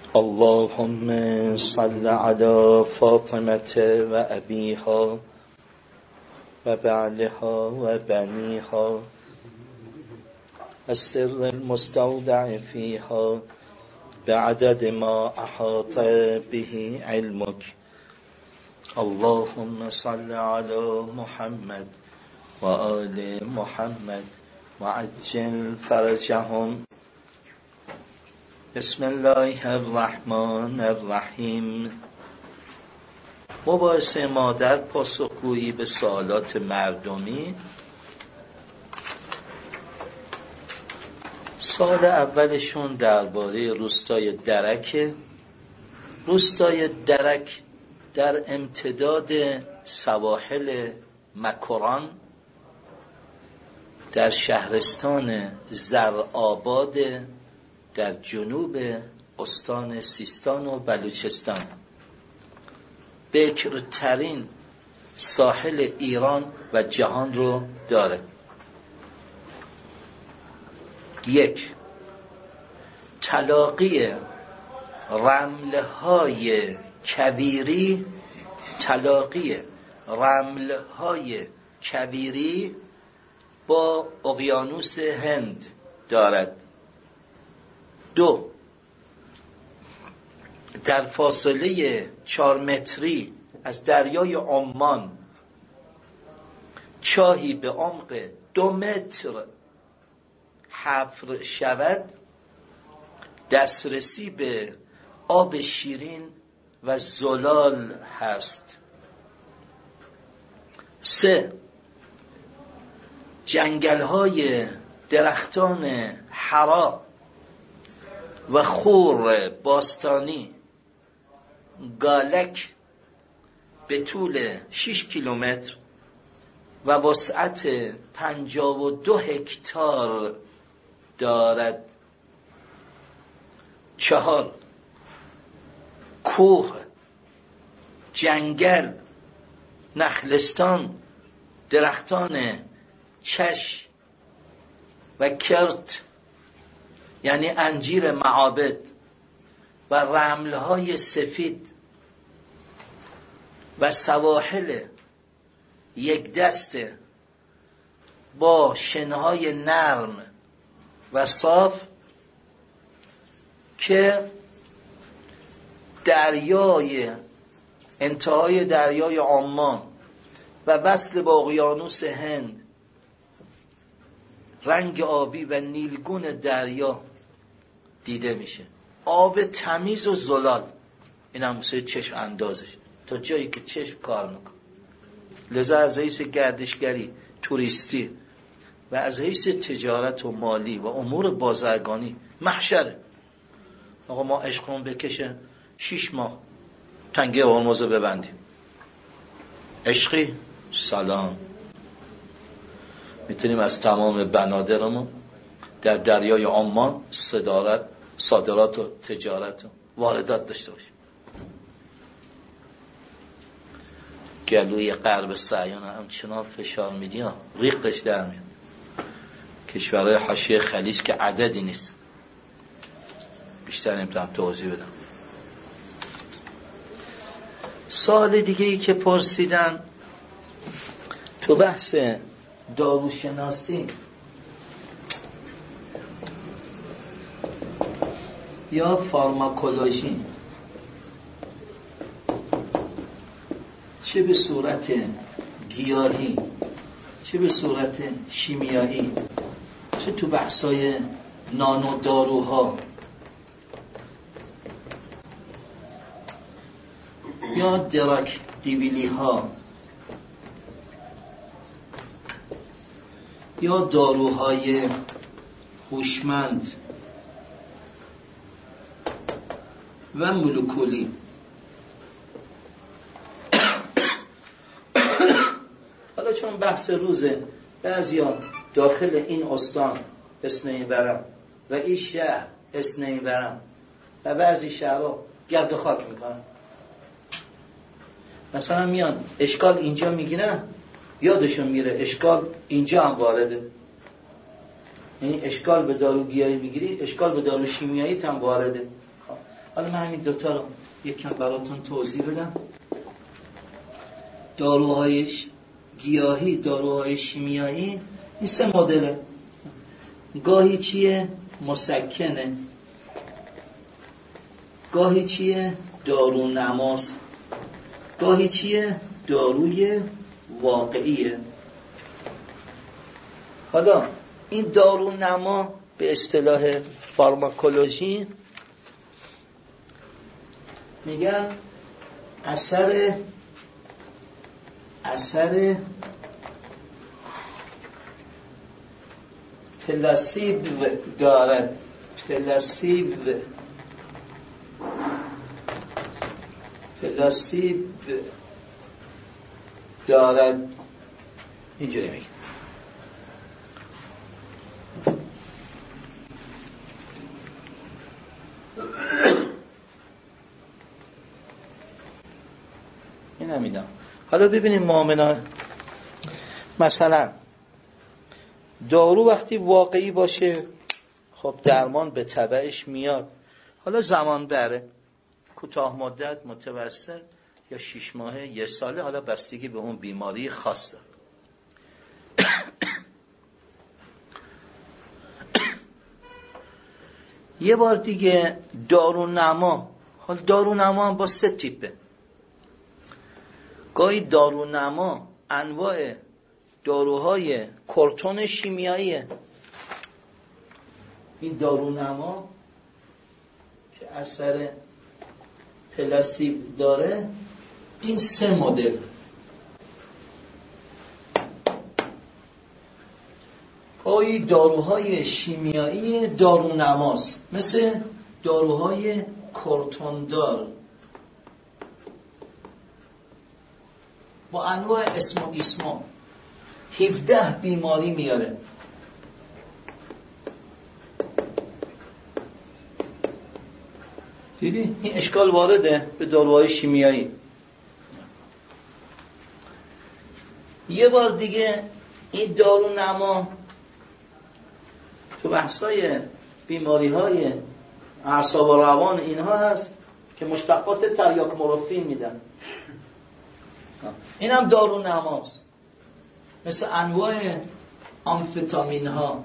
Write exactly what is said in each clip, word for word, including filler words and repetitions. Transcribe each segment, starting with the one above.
اللهم صل على فاطمة وأبيها وبعلها وبنيها السر المستودع فيها بعدد ما أحاط به علمك. اللهم صل على محمد وآل محمد وعجل فرجهم. بسم الله الرحمن الرحیم. مباحثه ما در پاسخگویی به سوالات مردمی. سوال اولشون درباره روستای درک. روستای درک در امتداد سواحل مکران در شهرستان زرآباد در جنوب استان سیستان و بلوچستان، بکرترین ساحل ایران و جهان رو داره. یک، تلاقی رملهای کبیری تلاقی رملهای کبیری با اقیانوس هند دارد. دو، در فاصله چهار متری از دریای عمان چاهی به عمق دو متر حفر شود، دسترسی به آب شیرین و زلال هست. سه، جنگل‌های درختان حرا و خور باستانی گالک به طول شش کیلومتر و وسعت پنجاه و دو هکتار دارد. چهار، کوه، جنگل، نخلستان، درختان چش و کرت یعنی انجیر معابد و رملهای سفید و سواحل یک دسته با شنهای نرم و صاف که دریای انتهای دریای عمان و وصل با اقیانوس هند، رنگ آبی و نیلگون دریا دیده میشه. آب تمیز و زلال. این هم مثل چشم اندازش تا جایی که چشم کار میکنه. لذا از حیث گردشگری توریستی و از حیث تجارت و مالی و امور بازرگانی محشره. آقا ما عشقمون بکشه شیش ماه تنگه هرمز رو ببندیم. عشقی سلام. میتونیم از تمام بنادرمون در دریای عمان صدارت صادرات و تجارت و واردات داشته باشیم. گلوی غرب صهیون همچنان فشار میدی ها، ریختش در میاد. کشورهای حاشیه خلیج که عددی نیست. بیشتر نمیتونم توضیح بدم. سوال دیگه ای که پرسیدن تو بحث داروشناسی یا فارماکولوژی، چه به صورت گیاهی چه به صورت شیمیایی، چه تو بحثای نانو داروها یا دراک دیویلی ها یا داروهای هوشمند و مولکولی. حالا چون بحث روزه، بعضیا داخل این استان اسنهی برم و این شهر اسنهی برم و بعضی شهرها گرد خاک میکنن. مثلا میان اشکال اینجا میگیرن، یادشون میره اشکال اینجا هم وارده. یعنی اشکال به دارو گیاهی بگیری، اشکال به دارو شیمیایی هم وارده. حالا من همین دوتا رو یکم براتون توضیح بدم. داروهای گیاهی، داروهای شیمیایی، این سه مدله. گاهی چیه؟ مسکنه. گاهی چیه؟ دارو نماست. گاهی چیه؟ داروی واقعیه. حالا این دارو نما به اصطلاح فارماکولوژی میگن اثر اثر پلاسیب دارد. پلاسیب پلاسیب دارد. اینجوری میگه. این همینا. حالا ببینیم مؤمنان، مثلا دارو وقتی واقعی باشه خب درمان به تبعش میاد. حالا زمان بره، کوتاه مدت، متوسط یا شش ماهه، یه ساله، حالا بستگی به اون بیماری خاص داره. یه بار دیگه دارونما. حالا دارونما هم با سه تیپه. گاهی دارونما انواع داروهای کورتون شیمیاییه. این دارونما که اثر پلاسیب داره، این سه مدل. گاهی داروهای شیمیایی دارونماست، مثل داروهای کورتوندار با انواع اسم و اسما، هفده بیماری میاره. دیدی؟ این اشکال وارده به داروهای شیمیایی. یه بار دیگه این دارونما تو بحثای بیماری های اعصاب و روان اینها هست که مشتقات تریاک مورفین میدن. این هم دارونماست، مثل انواع آمفتامین ها.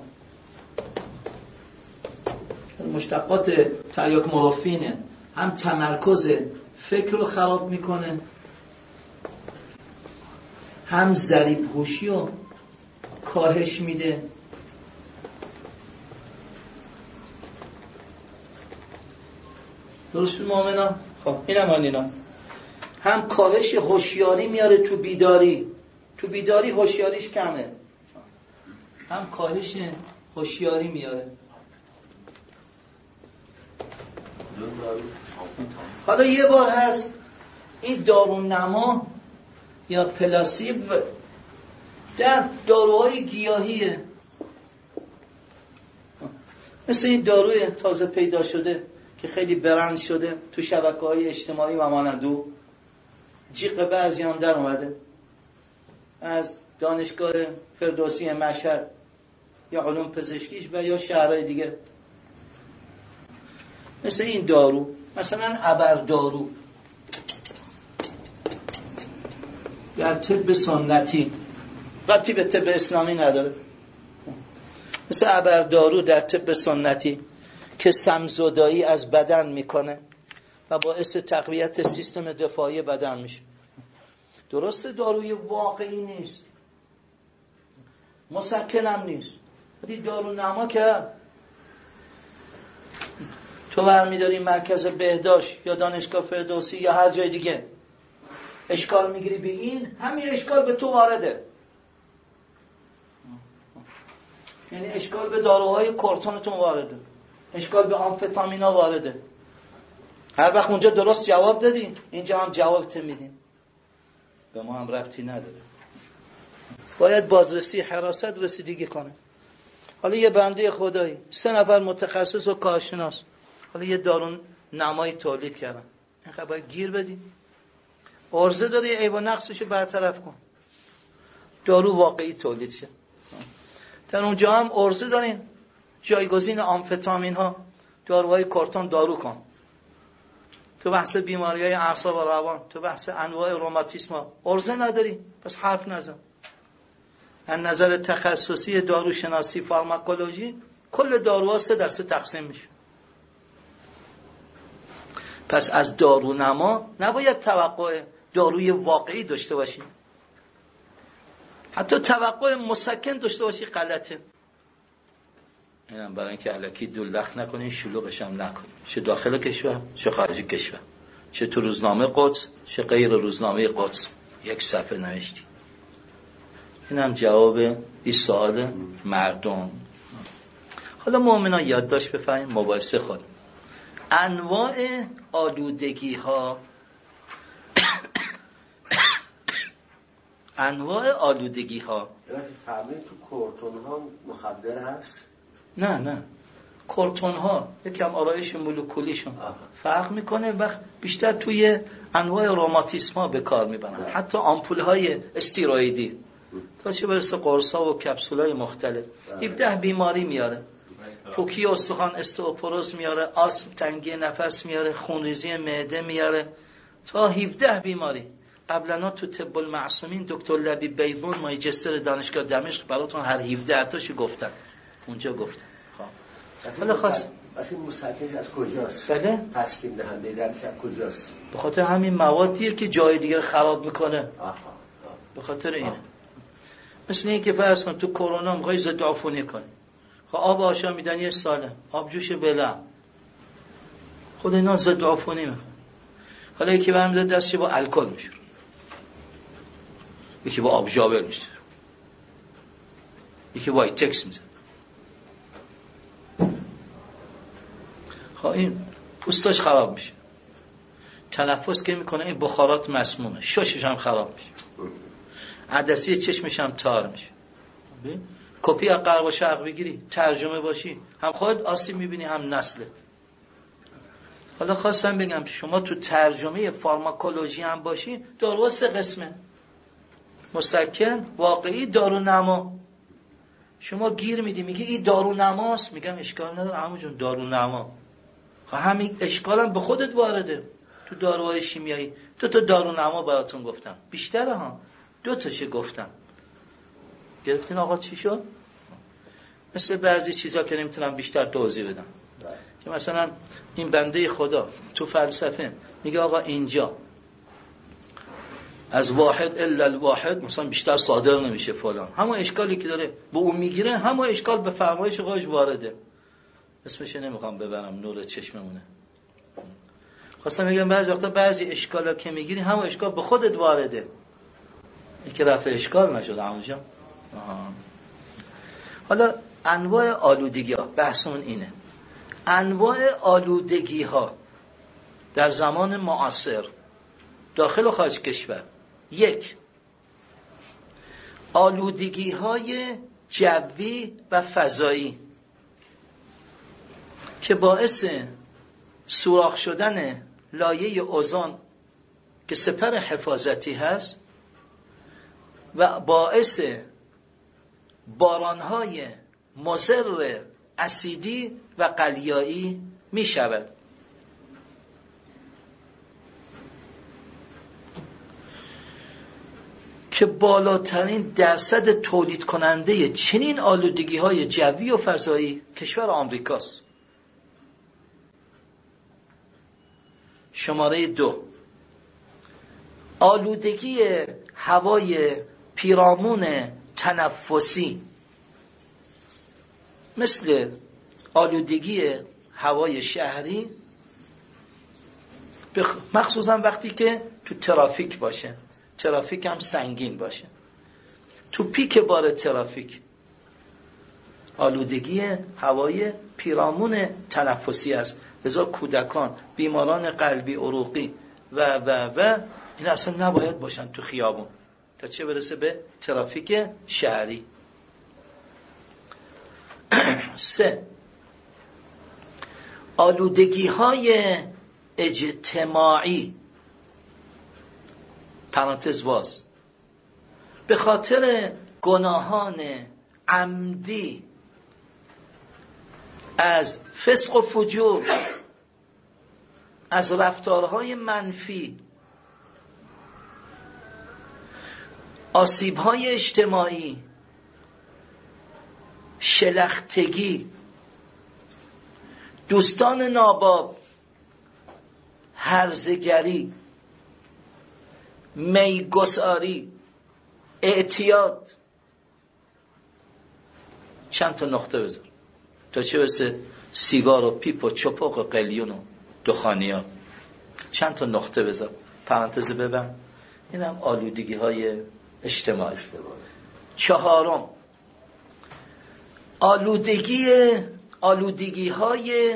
مشتقات تریاک مورفینه، هم تمرکز فکر رو خراب میکنه، هم ضریب هوشی رو کاهش میده. درست مؤمنا؟ خب اینم آنینا. هم کاهش هوشیاری میاره تو بیداری. تو بیداری هوشیاریش کمه، هم کاهش هوشیاری میاره. حالا یه بار هست این دارونما یا پلاسیب در داروهای گیاهیه، مثل این داروی تازه پیدا شده که خیلی برند شده تو شبکه‌های اجتماعی و مانندو، جیغ بعضیان در اومده از دانشگاه فردوسی مشهد یا علوم پزشکیش و یا شهرهای دیگه. مثل این دارو، مثلا ابردارو در طب سنتی، ربطی به طب اسلامی نداره. مثل ابردارو در طب سنتی که سمزدایی از بدن میکنه و باعث تقویت سیستم دفاعی بدن میشه. درسته داروی واقعی نیست، مسکن هم نیست، ولی دارو نما که تو برمیداری مرکز بهداشت یا دانشگاه فردوسی یا هر جای دیگه اشکال میگیری به این، همین اشکال به تو وارده. یعنی اشکال به داروهای کورتونتون وارده، اشکال به آمفتامینا وارده. هر وقت اونجا درست جواب دادین اینجا هم جوابت میدین، به ما هم ربطی نداره. باید بازرسی حراست رسیدگی کنه. حالا یه بنده خدایی سه نفر متخصص و کارشناس حالا یه دارون نمایی تولید کردن، اینقدر باید گیر بدین. عرضه داره یه عیب و نقصشو برطرف کن، دارو واقعی تولید شه. در اونجا هم عرضه دارین جایگزین آمفتامین ها، داروهای کورتون دارو کن. تو بحث بیماری های اعصاب و روان، تو بحث انواع روماتیسم عرضه نداری، پس حرف نزن. از نظر تخصصی داروشناسی فارماکولوژی کل داروها سه دسته تقسیم میشه. پس از دارونما نباید توقع داروی واقعی داشته باشی، حتی توقع مسکن داشته باشی غلطه. اینم برای اینکه الکی دلخ نکنین، شلوغش هم نکنین، چه داخل کشور چه خارج کشور، چه تو روزنامه قدس چه غیر روزنامه قدس یک صفحه نوشتی. اینم جواب این سوال مردم. حالا مؤمنان یادداشت بفرمایید، مباحثه خود. انواع آلودگی ها انواع آلودگی ها فهمید تو کورتون ها مخدر هست؟ نه نه، کورتون ها یکم آرایش مولکولیشون فرق میکنه، وقت بیشتر توی انواع روماتیسم ها به کار میبرن. حتی آمپول های استیروئیدی تا چه برسه قرص ها و کپسول های مختلف هفده بیماری میاره. پوکی استخوان استئوپوروز میاره، آسم تنگی نفس میاره، خونریزی معده میاره، تا هفده بیماری. قبلا تو طب المعصومین دکتر لبی بیوون ماجستر دانشگاه دمشق براتون هر هفده تاشو گفتن، اونجا گفتن. خب حالا خاص اصلا مسکن از کجاست؟ بله؟ تسکین دهنده درش از کجاست؟ به خاطر همین موادیه که جای دیگر خراب میکنه. به خاطر اینه. مثل این که فرض کن تو کرونا میخوای ضد عفونی کنی، خب آب آشام میدن یه ساله، آب جوش بلع، خود اینا ضد عفونی میکنه. حالا یکی برمی‌داره دستش با الکل میشوره، یکی با آب ژاول میشه، یکی با ایتکس میزنه. خب این پوستاش خراب میشه، تنفس که میکنه این بخارات مسمومه، ششش هم خراب میشه، عدسی چشمش هم تار میشه. کپی از غرب و شرق بگیری ترجمه باشی، هم خود آسیب میبینی هم نسلت. حالا خواستم بگم شما تو ترجمه فارماکولوژی هم باشی، داروها سه قسمه: مسکن، واقعی، دارونما. شما گیر میدی میگی این دارونماست، میگم اشکال نداره عمو جون دارونما. خب همین اشکال هم به خودت وارده. تو داروهای شیمیایی دو تا دارونما براتون گفتم، بیشتره ها، دو تاشه گفتم. گرفتین آقا چی شد؟ مثل بعضی چیزا که نمیتونم بیشتر توضیح بدم، که مثلا این بنده خدا تو فلسفه میگه آقا اینجا از واحد الا الواحد مثلا بیشتر صادر نمیشه فلان، همون اشکالی که داره به اون میگیره همون اشکال به فرمایش خودش وارده. اسمش نمیخوام ببرم نور چشممونه. خواستم بگم بعضی وقتا بعضی اشکالا که میگیری همون اشکال به خودت وارده. این که رفع اشکال نشد عموجان. حالا انواع آلودگی ها، بحثمون اینه. انواع آلودگی ها در زمان معاصر داخل و خارج کشور. یک، آلودگی های جوی و فضایی که باعث سوراخ شدن لایه اوزون که سپر حفاظتی هست و باعث بارانهای مضر اسیدی و قلیایی می شود. که بالاترین درصد تولید کننده چنین آلودگی های جوی و فضایی کشور آمریکاست. شماره دو، آلودگی هوای پیرامون تنفسی مثل آلودگی هوای شهری، مخصوصا وقتی که تو ترافیک باشه، ترافیک هم سنگین باشه، تو پیک بار ترافیک آلودگی هوای پیرامون تنفسی است. لذا کودکان، بیماران قلبی عروقی و و و این اصلا نباید باشن تو خیابون، تا چه برسه به ترافیک شهری. سه، آلودگی های اجتماعی پرانتز باز به خاطر گناهان عمدی از فسق و فجور، از رفتارهای منفی، آسیب‌های اجتماعی، شلختگی، دوستان ناباب، هرزگری، میگساری، اعتیاد. چند تا نقطه بذار تا چه برسه سیگار و پیپ و چپق و قلیون و دخانیات. چند تا نقطه بذار، پرانتز ببند. اینم آلودگی های اجتماعی. چهارم، آلودگی آلودگی های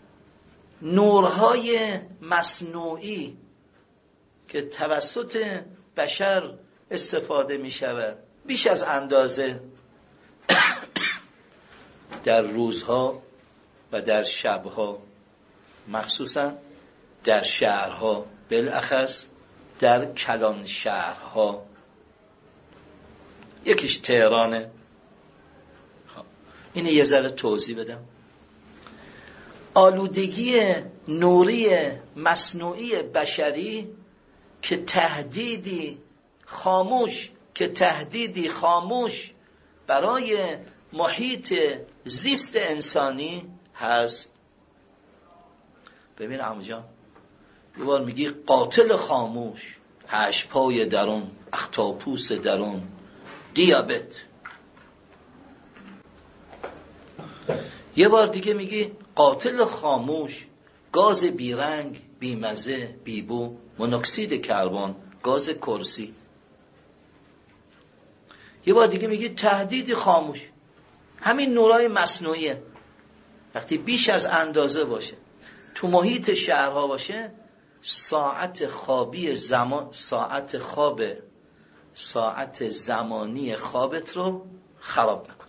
نورهای مصنوعی که توسط بشر استفاده می شود بیش از اندازه در روزها و در شبها، مخصوصا در شهرها، بالاخص در کلان شهرها. یکیش تهرانه. اینه یه ذره توضیح بدم. آلودگی نوری مصنوعی بشری که تهدیدی خاموش که تهدیدی خاموش برای محیط زیست انسانی هست. ببین عمو جان، یه بار میگی قاتل خاموش، هشت پای درون، اختاپوس درون، دیابت. یه بار دیگه میگی قاتل خاموش، گاز بیرنگ، بیمزه، بیبو، مونوکسید کربن، گاز کرسی. یه بار دیگه میگی تهدید خاموش. همین نورای مصنوعیه. وقتی بیش از اندازه باشه، تو محیط شهرها باشه، ساعت خوابی زمان ساعت خواب ساعت زمانی خوابت رو خراب میکنه.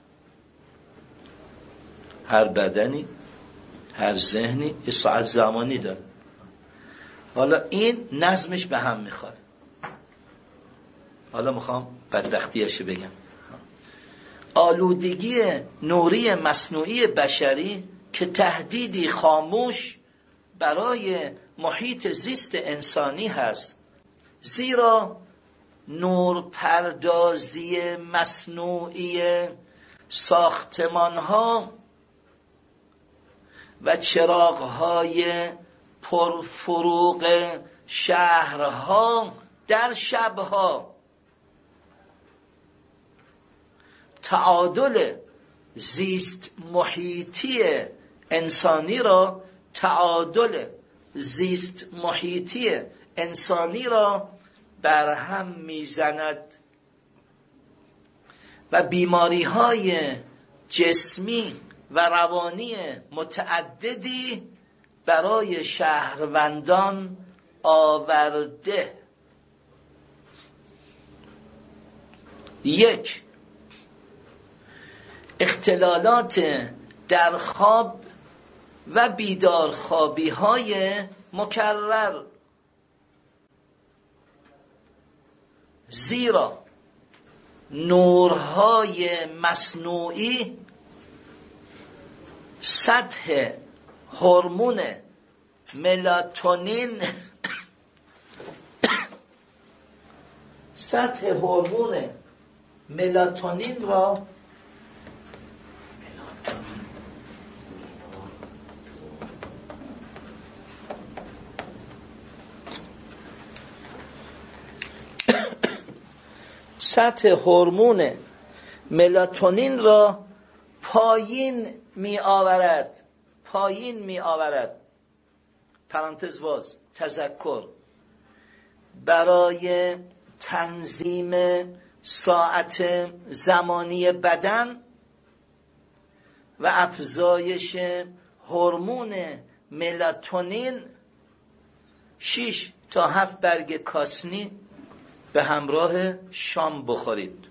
هر بدنی، هر ذهنی یه ساعت زمانی داره. حالا این نظمش به هم میخوره. حالا میخوام بدبختیاشو بگم. آلودگی نوری مصنوعی بشری که تهدیدی خاموش برای محیط زیست انسانی هست، زیرا نورپردازی مصنوعی ساختمان‌ها و چراغ‌های پرفروغ شهرها در شبها تعادل زیست محیطی انسانی را تعادل زیست محیطی انسانی را برهم میزند و بیماری‌های جسمی و روانی متعددی برای شهروندان آورده. یک، اختلالات در خواب و بیدار خوابی های مکرر، زیرا نورهای مصنوعی سطح هورمون ملاتونین سطح هورمون ملاتونین را سطح هورمون ملاتونین را پایین می آورد پایین می آورد. پرانتز باز، تذکر، برای تنظیم ساعت زمانی بدن و افزایش هورمون ملاتونین شش تا هفت برگ کاسنی به همراه شام بخورید.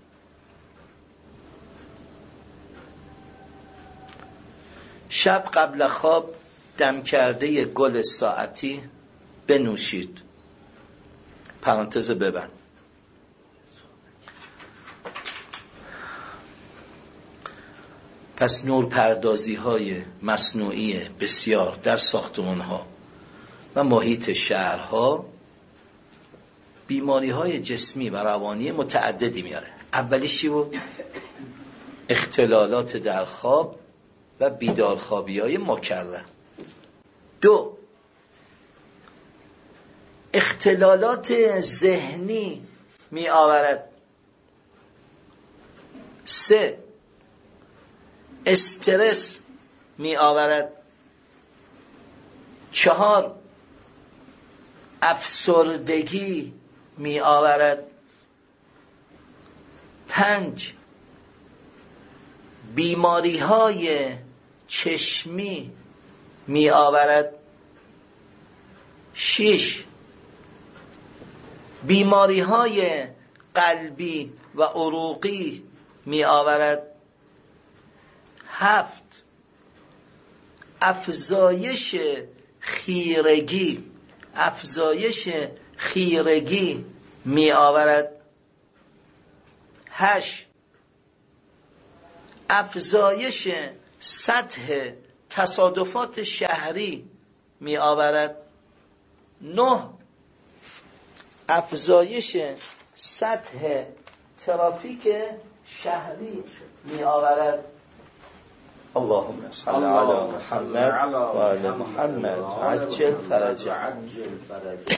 شب قبل خواب دم کرده گل ساعتی بنوشید. پرانتز ببند. پس نور پردازی های مصنوعی بسیار در ساختمان ها و محیط شهرها بیماری های جسمی و روانی متعددی میاره. اولیش چی بود؟ اختلالات در خواب و بیدارخوابی های مکرر. دو، اختلالات ذهنی می آورد. سه، استرس می آورد. چهار، افسردگی می آورد. پنج، بیماری های چشمی می آورد. شش، بیماری های قلبی و عروقی می آورد. هفت، افزایش خیرگی افزایش خیرگی می آورد. هشت، افزایش سطح تصادفات شهری می آورد. نه، افزایش سطح ترافیک شهری می آورد. اللهم صل علی محمد و علی محمد عجل فرجه.